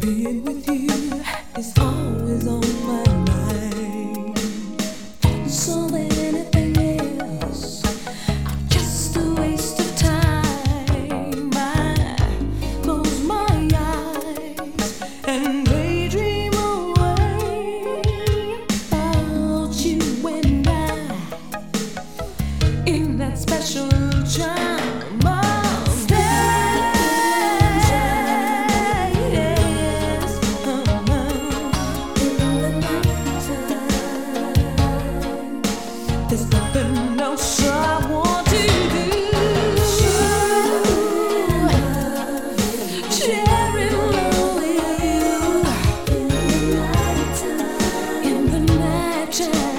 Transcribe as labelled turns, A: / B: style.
A: Being with you is always on my mind. So anything else, just a waste of time. I close my eyes and daydream away about you and I in that special time. There's nothing else I want to do. Sharing love with you in the nighttime.